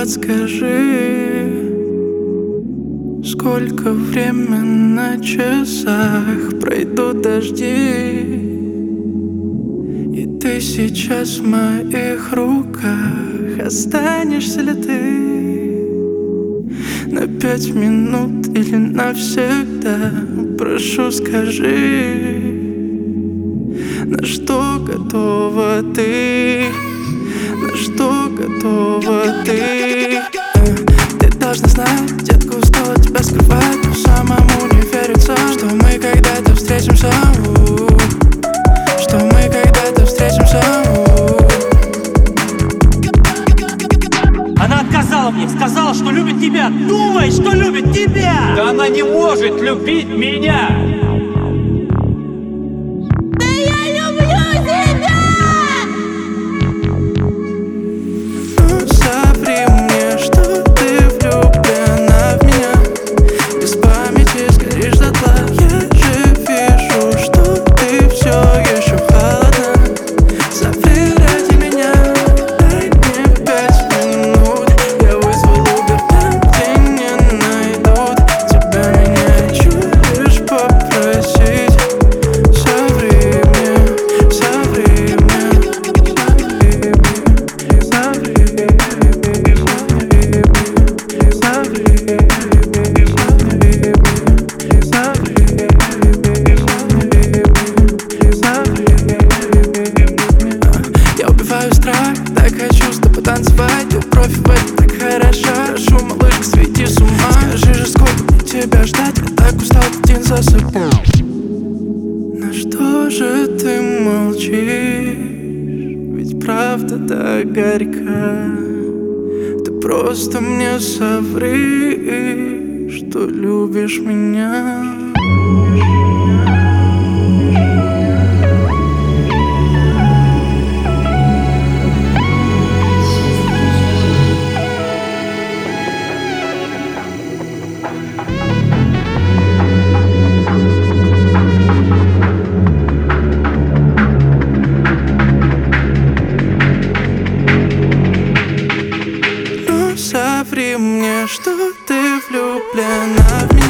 подскажи, сколько время на часах, пройдут дожди, и ты сейчас в моих руках. Останешься ли ты на 5 минут или навсегда? Прошу, скажи, на что готова ты, на что готова ты? Ты должна знать, детка, устала тебя скрывать, но самому не верится, что мы когда-то встретимся, что мы когда-то встретимся. Она отказала мне, сказала, что любит тебя. Думай, что любит тебя! Да она не может любить меня! Так хочу с тобой потанцевать, ты профи в этом так хороша. Прошу, малышка, свети с ума. Скажи же, сколько мне тебя ждать, я так устал один за собой. На что же ты молчишь? Ведь правда так горька. Ты просто мне соври, что любишь меня. Соври мне, что ты влюблена в меня.